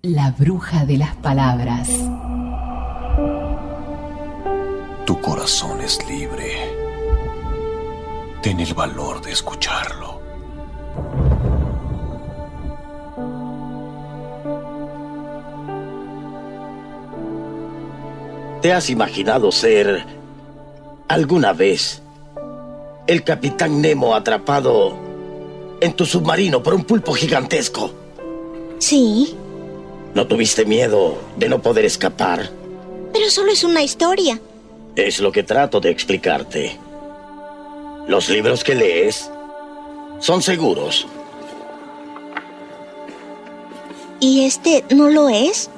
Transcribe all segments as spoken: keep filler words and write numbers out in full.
La bruja de las palabras. Tu corazón es libre. Ten el valor de escucharlo. ¿Te has imaginado ser alguna vez el Capitán Nemo atrapado en tu submarino por un pulpo gigantesco? Sí. ¿No tuviste miedo de no poder escapar? Pero solo es una historia. Es lo que trato de explicarte. Los libros que lees son seguros. ¿Y este no lo es?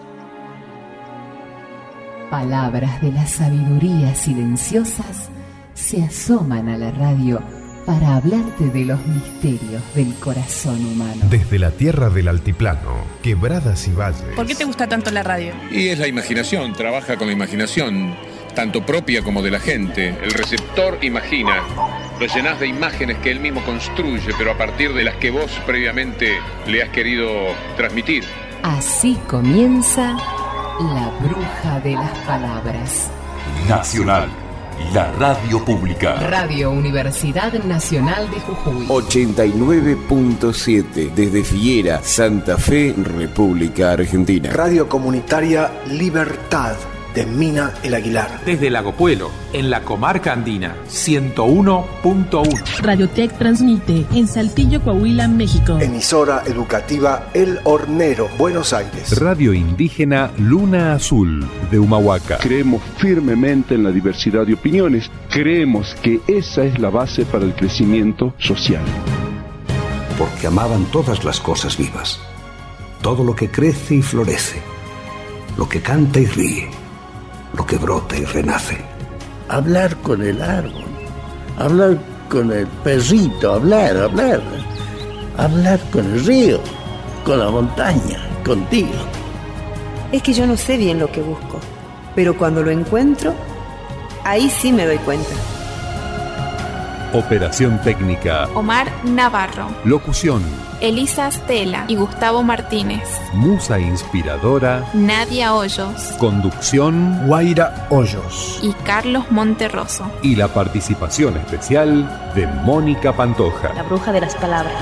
Palabras de la sabiduría silenciosas se asoman a la radio para hablarte de los misterios del corazón humano. Desde la tierra del altiplano, quebradas y valles. ¿Por qué te gusta tanto la radio? Y es la imaginación, trabaja con la imaginación, tanto propia como de la gente. El receptor imagina, lo llenás de imágenes que él mismo construye, pero a partir de las que vos previamente le has querido transmitir. Así comienza La Bruja de las Palabras. Nacional, la radio pública. Radio Universidad Nacional de Jujuy. ochenta y nueve punto siete, desde Figuera, Santa Fe, República Argentina. Radio Comunitaria Libertad, de Mina El Aguilar. Desde Lago Puelo, en la comarca andina, ciento uno punto uno. Radiotech transmite en Saltillo, Coahuila, México. Emisora educativa El Hornero, Buenos Aires. Radio indígena Luna Azul, de Humahuaca. Creemos firmemente en la diversidad de opiniones. Creemos que esa es la base para el crecimiento social. Porque amaban todas las cosas vivas. Todo lo que crece y florece. Lo que canta y ríe. Lo que brota y renace. Hablar con el árbol, hablar con el perrito, hablar, hablar, hablar con el río, con la montaña, contigo. Es que yo no sé bien lo que busco, pero cuando lo encuentro, ahí sí me doy cuenta. Operación técnica Omar Navarro. Locución Elisa Stella y Gustavo Martínez. Musa inspiradora Nadia Hoyos. Conducción Guaira Hoyos y Carlos Monterroso. Y la participación especial de Mónica Pantoja. La bruja de las palabras.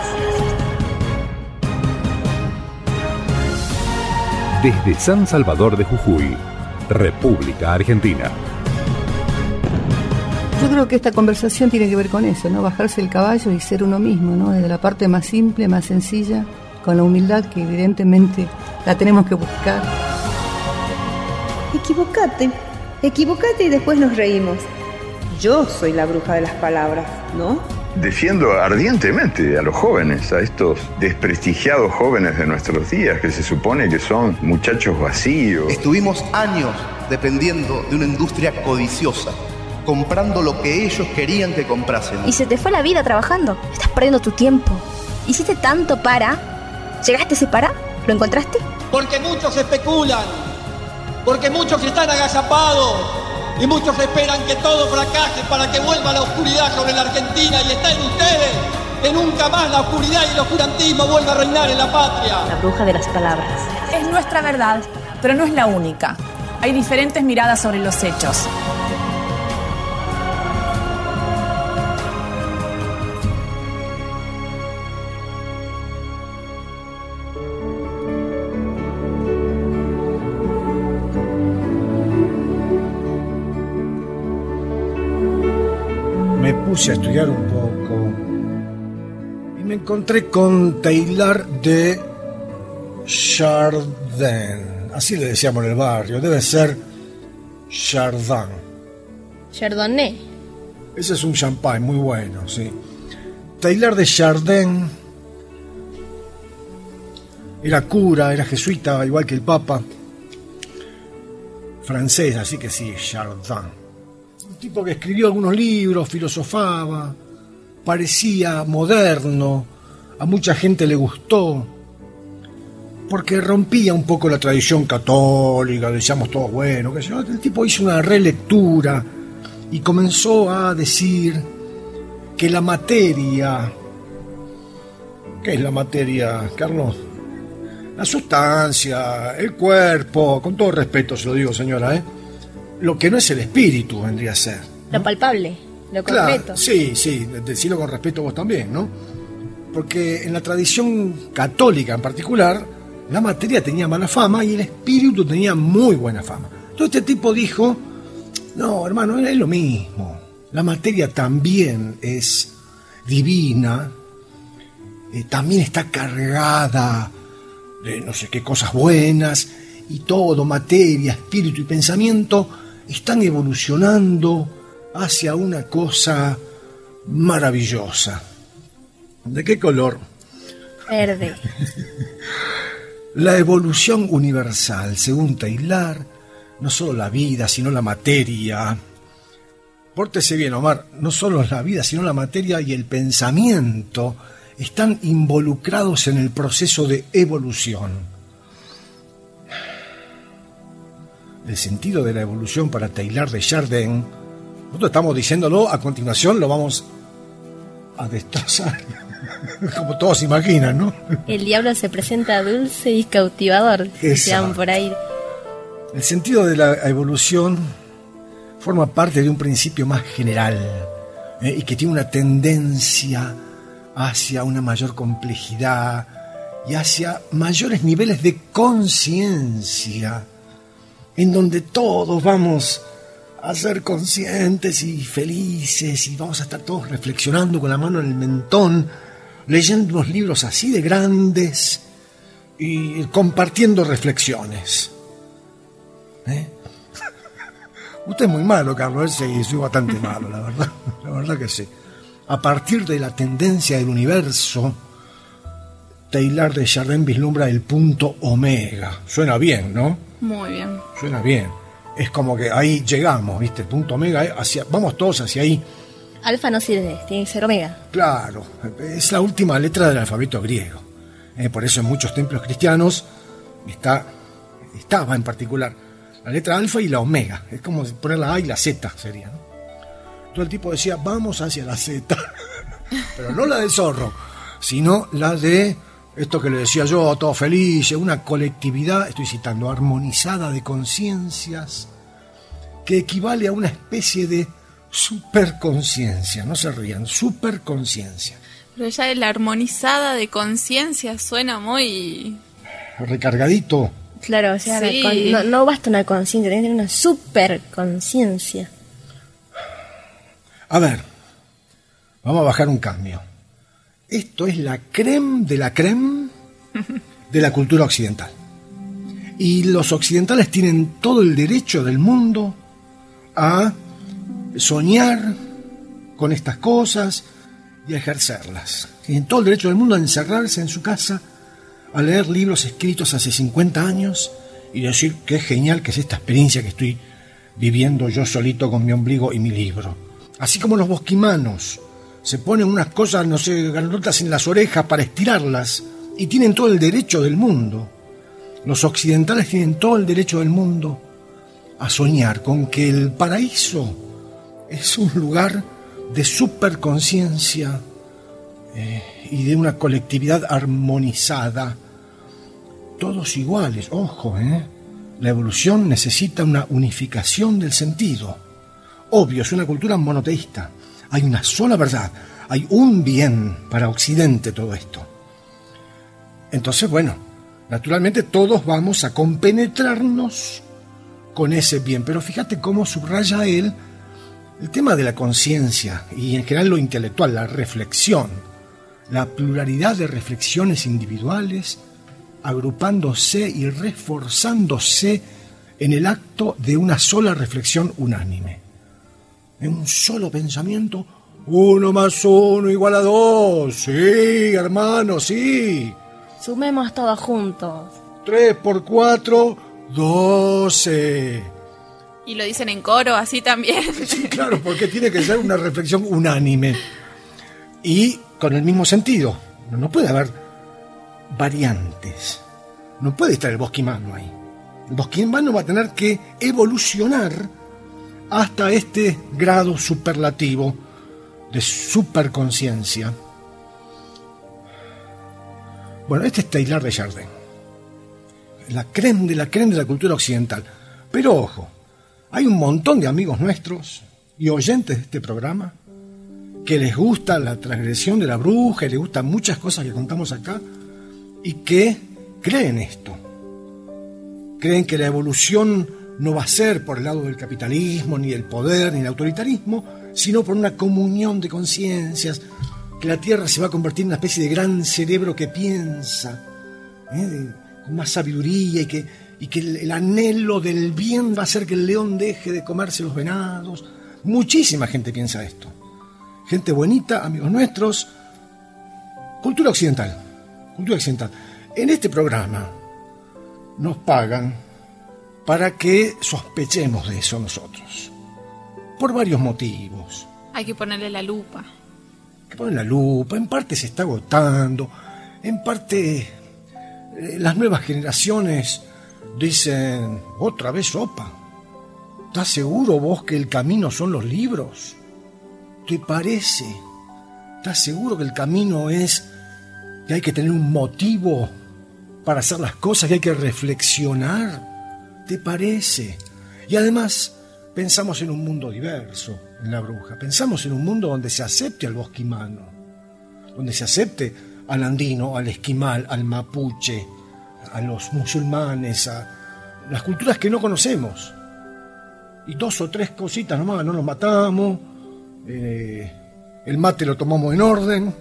Desde San Salvador de Jujuy, República Argentina. Yo creo que esta conversación tiene que ver con eso, ¿no? Bajarse el caballo y ser uno mismo, ¿no? Desde la parte más simple, más sencilla, con la humildad que evidentemente la tenemos que buscar. Equivocate, equivocate y después nos reímos. Yo soy la bruja de las palabras, ¿no? Defiendo ardientemente a los jóvenes, a estos desprestigiados jóvenes de nuestros días que se supone que son muchachos vacíos. Estuvimos años dependiendo de una industria codiciosa, comprando lo que ellos querían que comprásemos. Y se te fue la vida trabajando. Estás perdiendo tu tiempo. Hiciste tanto para... ¿Llegaste a ese para? ¿Lo encontraste? Porque muchos especulan. Porque muchos están agazapados. Y muchos esperan que todo fracase para que vuelva la oscuridad sobre la Argentina. Y está en ustedes que nunca más la oscuridad y el oscurantismo vuelva a reinar en la patria. La bruja de las palabras. Es nuestra verdad, pero no es la única. Hay diferentes miradas sobre los hechos. Me puse a estudiar un poco y me encontré con Teilhard de Chardin. Así le decíamos en el barrio. Debe ser Chardin. Chardonnay. Ese es un champán muy bueno, sí. Teilhard de Chardin era cura, era jesuita, igual que el Papa. Francés, así que sí, Chardin. Un tipo que escribió algunos libros, filosofaba, parecía moderno, a mucha gente le gustó, porque rompía un poco la tradición católica, decíamos todos, bueno, que el tipo hizo una relectura y comenzó a decir que la materia... ¿Qué es la materia, Carlos? la sustancia, el cuerpo, con todo respeto se lo digo, señora, ¿eh? Lo que no es el espíritu vendría a ser, ¿no? Lo palpable, lo Claro, concreto. sí, sí, decirlo con respeto vos también, ¿no? Porque en la tradición católica en particular, la materia tenía mala fama y el espíritu tenía muy buena fama. Entonces este tipo dijo, no, hermano, es lo mismo. La materia también es divina, eh, también está cargada de no sé qué cosas buenas, y todo, materia, espíritu y pensamiento, están evolucionando hacia una cosa maravillosa. ¿De qué color? Verde. La evolución universal, según Taylor, no solo la vida, sino la materia. Pórtese bien, Omar, no solo la vida, sino la materia y el pensamiento están involucrados en el proceso de evolución. El sentido de la evolución para Taylor de Chardin, nosotros estamos diciéndolo, a continuación lo vamos a destrozar, como todos imaginan, ¿no? El diablo se presenta dulce y cautivador, decían por ahí. El sentido de la evolución forma parte de un principio más general, ¿eh? y que tiene una tendencia hacia una mayor complejidad y hacia mayores niveles de conciencia, en donde todos vamos a ser conscientes y felices y vamos a estar todos reflexionando con la mano en el mentón, leyendo unos libros así de grandes y compartiendo reflexiones. ¿Eh? Usted es muy malo, Carlos. Sí, soy bastante malo, la verdad. La verdad que sí. A partir de la tendencia del universo, Taylor de Chardin vislumbra el punto omega. Suena bien, ¿no? Muy bien. Suena bien. Es como que ahí llegamos, ¿viste? El punto omega, hacia, vamos todos hacia ahí. Alfa no sirve, tiene que ser omega. Claro, es la última letra del alfabeto griego. Eh, por eso en muchos templos cristianos está, estaba en particular la letra alfa y la omega. Es como poner la A y la Z sería, ¿no? Todo el tipo decía, vamos hacia la Z. Pero no la del zorro, sino la de esto que le decía yo, todo feliz, una colectividad, estoy citando, armonizada de conciencias, que equivale a una especie de superconciencia. No se rían, superconciencia. Pero ya de la armonizada de conciencia suena muy... recargadito. Claro, o sea, Sí. con- no, no basta una conciencia, tiene que tener una super conciencia. A ver, vamos a bajar un cambio. Esto es la creme de la creme de la cultura occidental. Y los occidentales tienen todo el derecho del mundo a soñar con estas cosas y a ejercerlas. Tienen todo el derecho del mundo a encerrarse en su casa, a leer libros escritos hace cincuenta años y decir qué genial que es esta experiencia que estoy viviendo yo solito con mi ombligo y mi libro. Así como los bosquimanos se ponen unas cosas, no sé, grandotas en las orejas para estirarlas y tienen todo el derecho del mundo. Los occidentales tienen todo el derecho del mundo a soñar con que el paraíso es un lugar de superconciencia eh, y de una colectividad armonizada, todos iguales. Ojo, ¿eh? La evolución necesita una unificación del sentido. Obvio, es una cultura monoteísta. Hay una sola verdad, hay un bien para Occidente todo esto. Entonces, bueno, naturalmente todos vamos a compenetrarnos con ese bien. Pero fíjate cómo subraya él el tema de la conciencia y en general lo intelectual, la reflexión, la pluralidad de reflexiones individuales agrupándose y reforzándose en el acto de una sola reflexión unánime. En un solo pensamiento, uno más uno igual a dos. Sí, hermano, sí. Sumemos todos juntos. Tres por cuatro, doce. Y lo dicen en coro, así también. Sí, claro, porque tiene que ser una reflexión unánime. Y con el mismo sentido. No puede haber variantes. No puede estar el bosquimano ahí. El bosquimano va a tener que evolucionar hasta este grado superlativo de superconciencia. Bueno, este es Taylor de Chardin. la creme de la creme de la cultura occidental. Pero ojo, hay un montón de amigos nuestros y oyentes de este programa que les gusta la transgresión de la bruja y les gustan muchas cosas que contamos acá y que creen esto. Creen que la evolución no va a ser por el lado del capitalismo, ni del poder, ni del autoritarismo, sino por una comunión de conciencias, que la Tierra se va a convertir en una especie de gran cerebro que piensa, ¿eh? de, con más sabiduría, y que, y que el, el anhelo del bien va a hacer que el león deje de comerse los venados. Muchísima gente piensa esto. Gente bonita, amigos nuestros. Cultura occidental. Cultura occidental. En este programa nos pagan para que sospechemos de eso nosotros. Por varios motivos. Hay que ponerle la lupa. Hay que ponerle la lupa. En parte se está agotando. En parte eh, las nuevas generaciones dicen, otra vez sopa. ¿Estás seguro vos que el camino son los libros? ¿Te parece? ¿Estás seguro que el camino es que hay que tener un motivo para hacer las cosas, que hay que reflexionar? ¿Te parece? Y además pensamos en un mundo diverso, en La Bruja. Pensamos en un mundo donde se acepte al bosquimano, donde se acepte al andino, al esquimal, al mapuche, a los musulmanes, a las culturas que no conocemos. Y dos o tres cositas nomás, no nos matamos, eh, el mate lo tomamos en orden.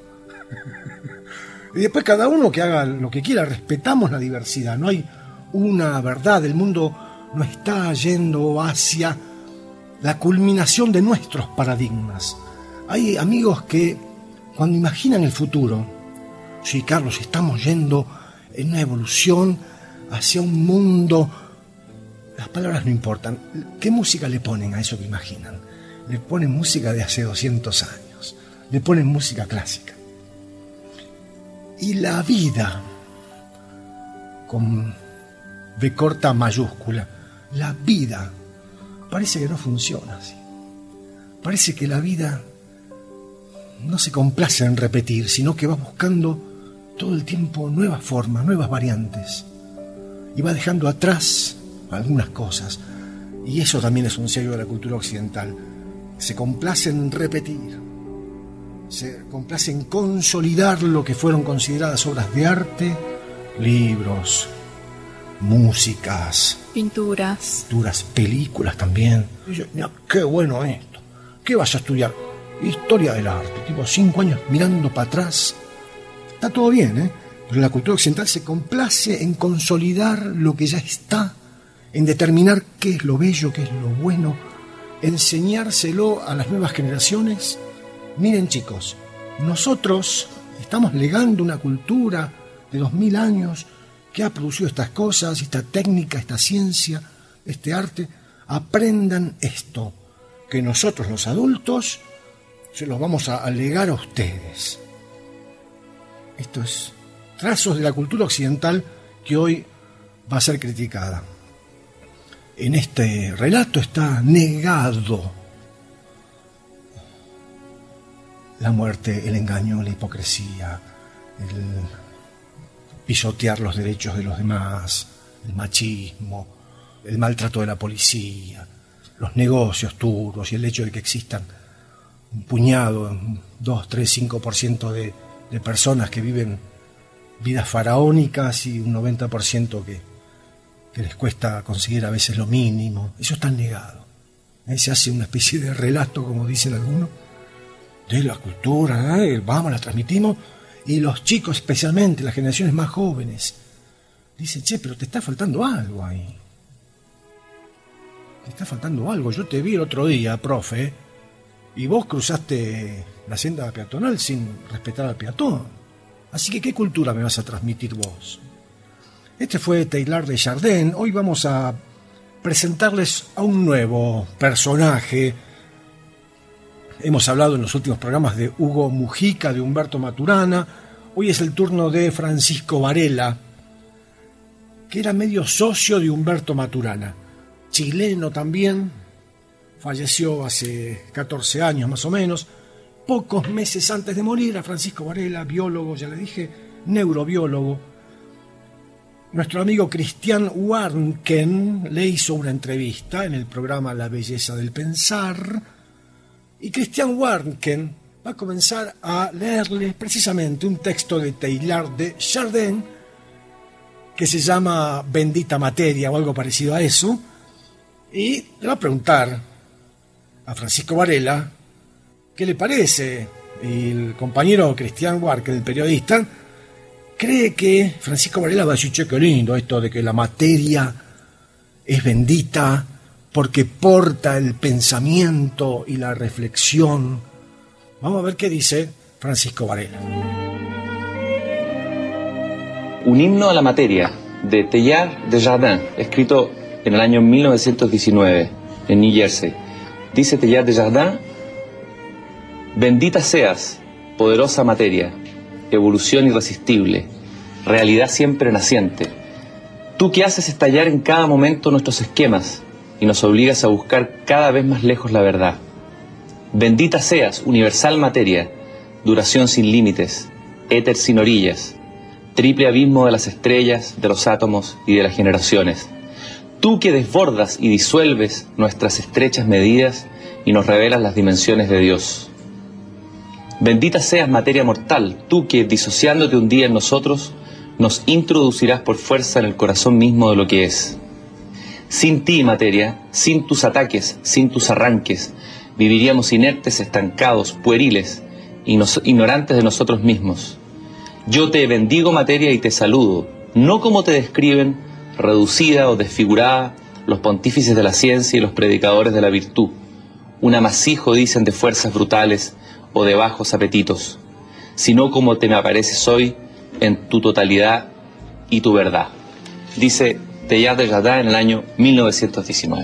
Y después cada uno que haga lo que quiera, respetamos la diversidad, no hay una verdad, el mundo no está yendo hacia la culminación de nuestros paradigmas. Hay amigos que cuando imaginan el futuro, sí, Carlos, estamos yendo en una evolución hacia un mundo, las palabras no importan, ¿qué música le ponen a eso que imaginan? Le ponen música de hace doscientos años, le ponen música clásica. Y la vida, con B corta mayúscula, la vida parece que no funciona así. Parece que la vida no se complace en repetir, sino que va buscando todo el tiempo nuevas formas, nuevas variantes. Y va dejando atrás algunas cosas. Y eso también es un sello de la cultura occidental. Se complace en repetir. Se complace en consolidar lo que fueron consideradas obras de arte, libros, músicas, pinturas, pinturas, películas también. Y yo, mira, qué bueno esto. ¿Qué vas a estudiar? Historia del arte. Tipo, cinco años mirando para atrás. Está todo bien, ¿eh? Pero la cultura occidental se complace en consolidar lo que ya está, en determinar qué es lo bello, qué es lo bueno, enseñárselo a las nuevas generaciones. Miren, chicos, nosotros estamos legando una cultura de dos mil años que ha producido estas cosas, esta técnica, esta ciencia, este arte. Aprendan esto, que nosotros los adultos se los vamos a legar a ustedes. Esto es trazos de la cultura occidental que hoy va a ser criticada. En este relato está negado la muerte, el engaño, la hipocresía, el pisotear los derechos de los demás, el machismo, el maltrato de la policía, los negocios turbios y el hecho de que existan un puñado, dos, tres, cinco por ciento de, de personas que viven vidas faraónicas y un noventa por ciento que, que les cuesta conseguir a veces lo mínimo. Eso está negado. ¿Eh? Se hace una especie de relato, como dicen algunos, de la cultura, ¿eh? Vamos, la transmitimos, y los chicos, especialmente las generaciones más jóvenes, dicen, che, pero te está faltando algo ahí. Te está faltando algo. Yo te vi el otro día, profe, y vos cruzaste la senda peatonal sin respetar al peatón. Así que, ¿qué cultura me vas a transmitir vos? Este fue Teilhard de Chardin. Hoy vamos a presentarles a un nuevo personaje. Hemos hablado en los últimos programas de Hugo Mujica, de Humberto Maturana. Hoy es el turno de Francisco Varela, que era medio socio de Humberto Maturana. Chileno también, falleció hace catorce años más o menos. Pocos meses antes de morir, a Francisco Varela, biólogo, ya le dije, neurobiólogo, Nuestro amigo Christian Warnken le hizo una entrevista en el programa La Belleza del Pensar, y Christian Warnken va a comenzar a leerle precisamente un texto de Teilhard de Chardin que se llama Bendita Materia o algo parecido a eso, y le va a preguntar a Francisco Varela qué le parece. Y el compañero Christian Warnken, el periodista, cree que Francisco Varela va a decir: che, qué lindo esto de que la materia es bendita porque porta el pensamiento y la reflexión. Vamos a ver qué dice Francisco Varela. Un himno a la materia, de Teilhard de Chardin, escrito en el año mil novecientos diecinueve, en New Jersey. Dice Teilhard de Chardin: bendita seas, poderosa materia, evolución irresistible, realidad siempre naciente. Tú que haces estallar en cada momento nuestros esquemas y nos obligas a buscar cada vez más lejos la verdad. Bendita seas, universal materia, duración sin límites, éter sin orillas, triple abismo de las estrellas, de los átomos y de las generaciones. Tú que desbordas y disuelves nuestras estrechas medidas y nos revelas las dimensiones de Dios. Bendita seas, materia mortal, tú que, disociándote un día en nosotros, nos introducirás por fuerza en el corazón mismo de lo que es. Sin ti, materia, sin tus ataques, sin tus arranques, viviríamos inertes, estancados, pueriles, ignorantes de nosotros mismos. Yo te bendigo, materia, y te saludo, no como te describen, reducida o desfigurada, los pontífices de la ciencia y los predicadores de la virtud. Un amasijo, dicen, de fuerzas brutales o de bajos apetitos, sino como te me apareces hoy en tu totalidad y tu verdad. Dice Teilhard de Chardin en el año mil novecientos diecinueve.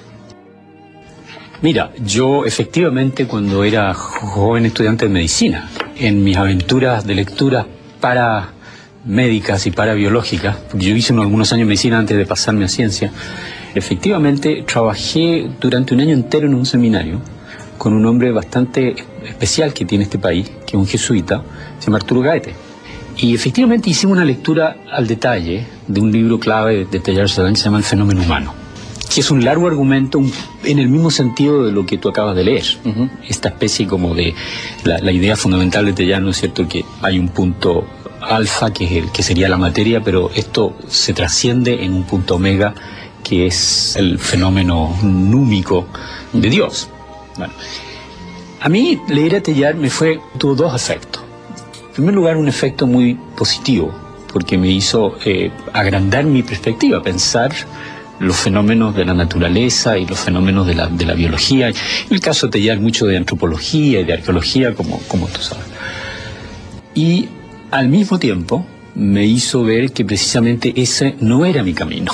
Mira, yo efectivamente cuando era joven estudiante de medicina, en mis aventuras de lectura para médicas y para biológicas, porque yo hice algunos años de medicina antes de pasarme a ciencia, efectivamente trabajé durante un año entero en un seminario con un hombre bastante especial que tiene este país, que es un jesuita, se llama Arturo Gaete. Y efectivamente hicimos una lectura al detalle de un libro clave de Teilhard de Chardin que se llama El fenómeno humano, que es un largo argumento en el mismo sentido de lo que tú acabas de leer. Uh-huh. Esta especie como de la, la idea fundamental de Teilhard, ¿no es cierto?, que hay un punto alfa que es el que sería la materia, pero esto se trasciende en un punto omega que es el fenómeno númico de Dios. Bueno, a mí leer a Teilhard me fue, tuvo dos efectos. En primer lugar, un efecto muy positivo, porque me hizo eh, agrandar mi perspectiva, pensar los fenómenos de la naturaleza y los fenómenos de la, de la biología. En el caso de Teilhard, mucho de antropología y de arqueología, como, como tú sabes. Y al mismo tiempo me hizo ver que precisamente ese no era mi camino.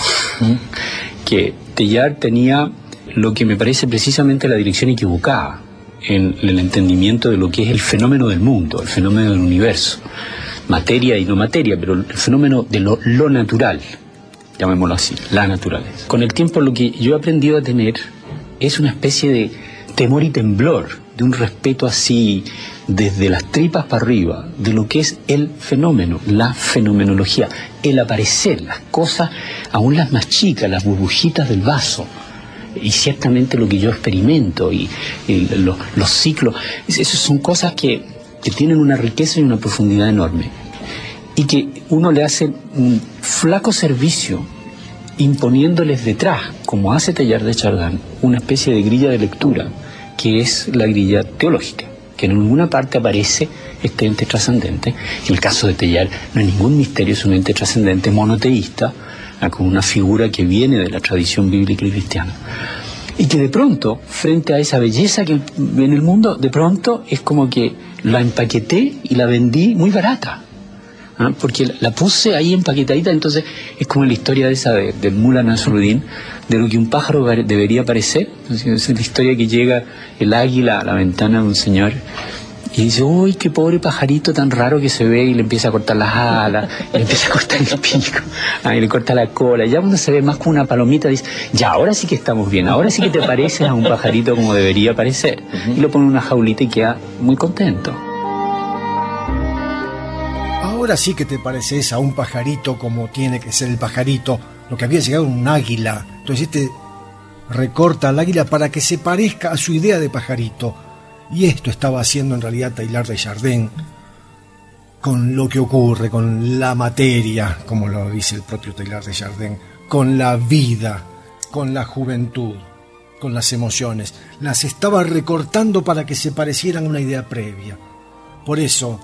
Que Teilhard tenía lo que me parece precisamente la dirección equivocada en el entendimiento de lo que es el fenómeno del mundo, el fenómeno del universo, materia y no materia, pero el fenómeno de lo, lo natural, llamémoslo así, la naturaleza. Con el tiempo lo que yo he aprendido a tener es una especie de temor y temblor, de un respeto así desde las tripas para arriba, de lo que es el fenómeno, la fenomenología, el aparecer, las cosas, aún las más chicas, las burbujitas del vaso, y ciertamente lo que yo experimento y, y los, los ciclos, esas son cosas que, que tienen una riqueza y una profundidad enorme y que uno le hace un flaco servicio imponiéndoles detrás, como hace Teilhard de Chardin, una especie de grilla de lectura que es la grilla teológica, que en ninguna parte aparece este ente trascendente. En el caso de Teilhard no hay ningún misterio, es un ente trascendente monoteísta, con una figura que viene de la tradición bíblica y cristiana. Y que de pronto, frente a esa belleza que en el mundo, de pronto es como que la empaqueté y la vendí muy barata. ¿Ah? Porque la, la puse ahí empaquetadita, entonces es como la historia de esa de, de Mullah Nasruddin, de lo que un pájaro debería parecer. Es la historia que llega el águila a la ventana de un señor y dice: uy, qué pobre pajarito tan raro que se ve, y le empieza a cortar las alas, y le empieza a cortar el pico, ah, y le corta la cola. Ya cuando se ve más como una palomita, dice: ya, ahora sí que estamos bien, ahora sí que te pareces a un pajarito como debería parecer. Y lo pone en una jaulita y queda muy contento. Ahora ahora sí que te pareces a un pajarito como tiene que ser el pajarito, lo que había llegado un águila. Entonces este recorta al águila para que se parezca a su idea de pajarito. Y esto estaba haciendo en realidad Teilhard de Chardin con lo que ocurre, con la materia, como lo dice el propio Teilhard de Chardin, con la vida, con la juventud, con las emociones. Las estaba recortando para que se parecieran a una idea previa. Por eso,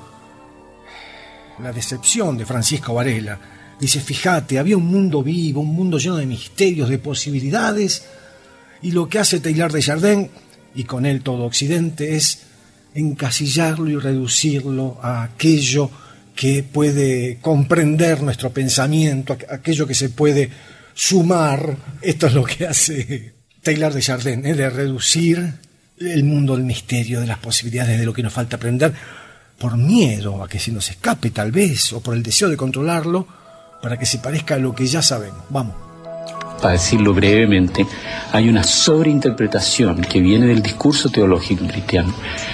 la decepción de Francisco Varela, dice, fíjate, había un mundo vivo, un mundo lleno de misterios, de posibilidades, y lo que hace Teilhard de Chardin, y con él todo Occidente, es encasillarlo y reducirlo a aquello que puede comprender nuestro pensamiento, aquello que se puede sumar. Esto es lo que hace Teilhard de Chardin, ¿eh? De reducir el mundo del misterio, de las posibilidades, de lo que nos falta aprender, por miedo a que se nos escape tal vez, o por el deseo de controlarlo, para que se parezca a lo que ya sabemos. Vamos. Para decirlo brevemente, hay una sobreinterpretación que viene del discurso teológico cristiano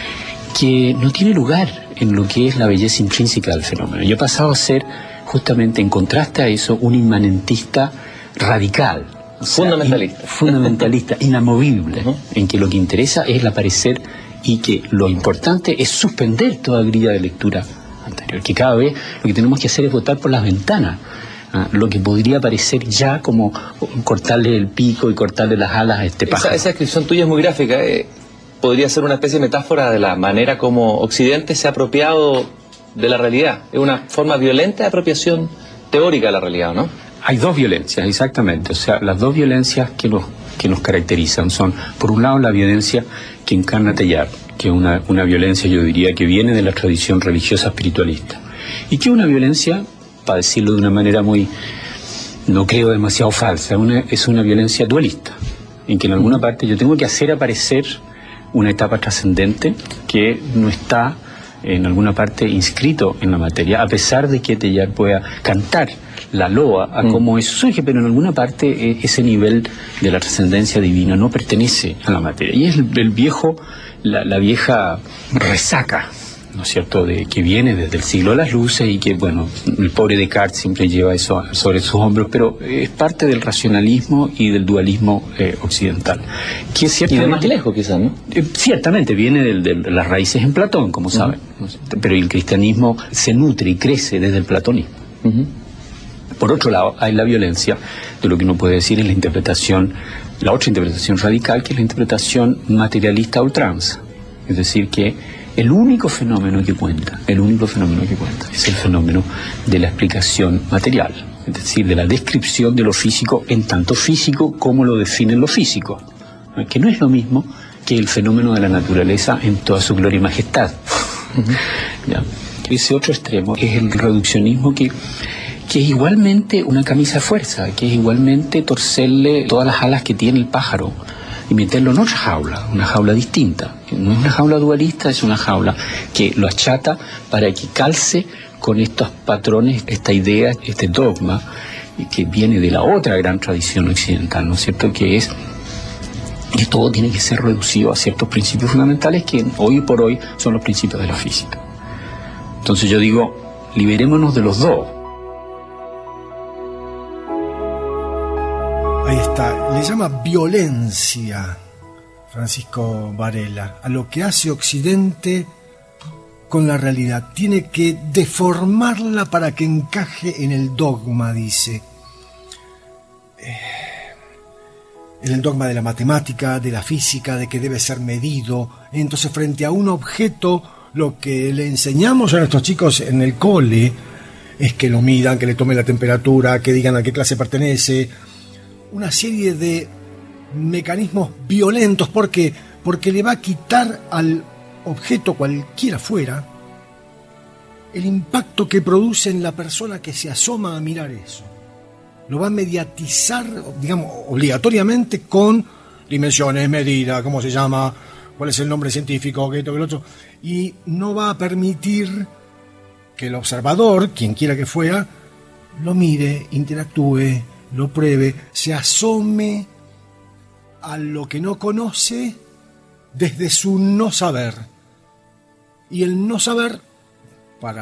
que no tiene lugar en lo que es la belleza intrínseca del fenómeno. Yo he pasado a ser, justamente en contraste a eso, un inmanentista radical. O sea, fundamentalista. In, fundamentalista, inamovible, uh-huh. en que lo que interesa es el aparecer y que lo importante es suspender toda grilla de lectura anterior, que cada vez lo que tenemos que hacer es botar por las ventanas ¿ah? lo que podría parecer ya como cortarle el pico y cortarle las alas a este pájaro. Esa, esa descripción tuya es muy gráfica, eh, podría ser una especie de metáfora de la manera como Occidente se ha apropiado de la realidad, es una forma violenta de apropiación teórica de la realidad, ¿no? Hay dos violencias, exactamente, o sea, las dos violencias que nos, que nos caracterizan son, por un lado, la violencia que encarna Teilhard, que es una, una violencia, yo diría, que viene de la tradición religiosa espiritualista, y que es una violencia, para decirlo de una manera muy, no creo demasiado falsa, una, es una violencia dualista, en que en alguna parte yo tengo que hacer aparecer una etapa trascendente que no está en alguna parte inscrito en la materia, a pesar de que Teilhard pueda cantar la loa a mm. cómo eso surge, pero en alguna parte eh, ese nivel de la trascendencia divina no pertenece a la materia. Y es el, el viejo, la, la vieja resaca, ¿no es cierto?, de que viene desde el siglo de las luces y que, bueno, el pobre Descartes siempre lleva eso sobre sus hombros, pero es parte del racionalismo y del dualismo eh, occidental. Que y de más lejos quizás, ¿no? Eh, ciertamente viene de, de, de las raíces en Platón, como uh-huh. saben, ¿no? Pero el cristianismo se nutre y crece desde el platonismo. Uh-huh. Por otro lado, hay la violencia de lo que uno puede decir es la interpretación, la otra interpretación radical, que es la interpretación materialista a ultranza. Es decir, que el único fenómeno que cuenta, el único fenómeno que cuenta, es el fenómeno de la explicación material, es decir, de la descripción de lo físico en tanto físico como lo define lo físico, que no es lo mismo que el fenómeno de la naturaleza en toda su gloria y majestad. Uh-huh. ¿Ya? Ese otro extremo es el reduccionismo que que es igualmente una camisa de fuerza, que es igualmente torcerle todas las alas que tiene el pájaro y meterlo en otra jaula, una jaula distinta. No es una jaula dualista, es una jaula que lo achata para que calce con estos patrones, esta idea, este dogma, que viene de la otra gran tradición occidental, ¿no es cierto?, que es que todo tiene que ser reducido a ciertos principios fundamentales que hoy por hoy son los principios de la física. Entonces yo digo, liberémonos de los dos. Ahí está, le llama violencia Francisco Varela a lo que hace Occidente con la realidad. Tiene que deformarla para que encaje en el dogma, dice. Eh, en el dogma de la matemática, de la física, de que debe ser medido. Entonces, frente a un objeto, lo que le enseñamos a nuestros chicos en el cole es que lo midan, que le tomen la temperatura, que digan a qué clase pertenece. Una serie de mecanismos violentos. ¿Por qué? Porque le va a quitar al objeto, cualquiera fuera, el impacto que produce en la persona que se asoma a mirar eso. Lo va a mediatizar, digamos, obligatoriamente con dimensiones, medidas, cómo se llama, cuál es el nombre científico, que esto, que lo otro, y no va a permitir que el observador, quien quiera que fuera, lo mire, interactúe, lo pruebe, se asome a lo que no conoce desde su no saber. Y el no saber, para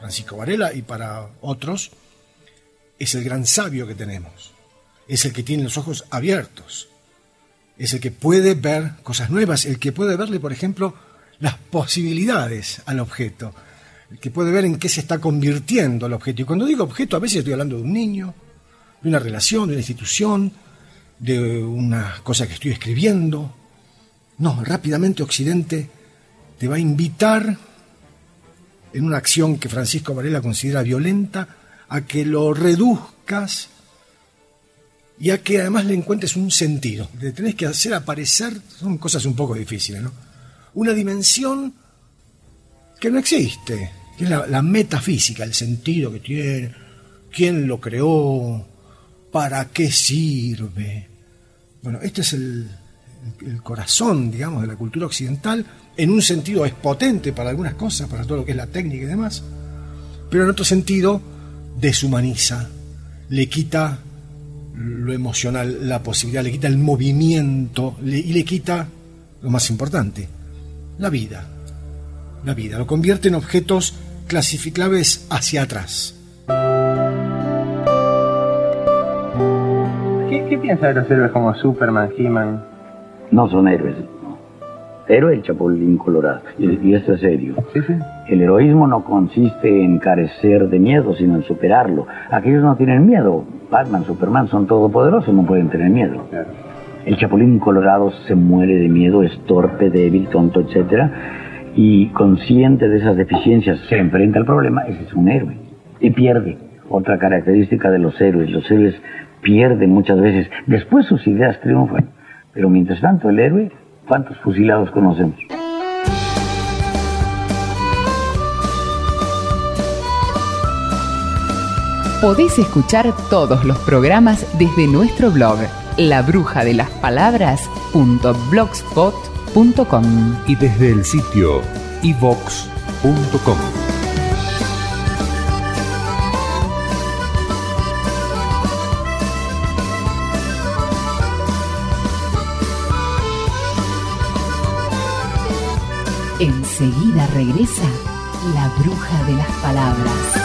Francisco Varela y para otros, es el gran sabio que tenemos. Es el que tiene los ojos abiertos. Es el que puede ver cosas nuevas, el que puede verle, por ejemplo, las posibilidades al objeto, el que puede ver en qué se está convirtiendo el objeto. Y cuando digo objeto, a veces estoy hablando de un niño, de una relación, de una institución, de una cosa que estoy escribiendo. No, rápidamente Occidente te va a invitar, en una acción que Francisco Varela considera violenta, a que lo reduzcas y a que además le encuentres un sentido. Te tenés que hacer aparecer, son cosas un poco difíciles, ¿no? Una dimensión que no existe, que es la, la metafísica, el sentido que tiene, quién lo creó, para qué sirve. Bueno, este es el, el corazón, digamos, de la cultura occidental. En un sentido es potente para algunas cosas, para todo lo que es la técnica y demás, pero en otro sentido deshumaniza, le quita lo emocional, la posibilidad, le quita el movimiento le, y le quita lo más importante, la vida. La vida lo convierte en objetos clasificables hacia atrás. ¿Qué, qué piensa de los héroes como Superman, He-Man? No son héroes. Héroe el Chapulín Colorado. Y, y esto es serio. Sí, sí. El heroísmo no consiste en carecer de miedo, sino en superarlo. Aquellos no tienen miedo. Batman, Superman son todopoderosos, no pueden tener miedo. Claro. El Chapulín Colorado se muere de miedo, es torpe, débil, tonto, etcétera, y consciente de esas deficiencias se enfrenta al problema. Ese es un héroe y pierde. Otra característica de los héroes: los héroes pierden muchas veces, después sus ideas triunfan, pero mientras tanto el héroe, ¿cuántos fusilados conocemos? Podés escuchar todos los programas desde nuestro blog la bruja de las palabras punto blogspot punto com y desde el sitio i vox punto com. Enseguida regresa la bruja de las palabras.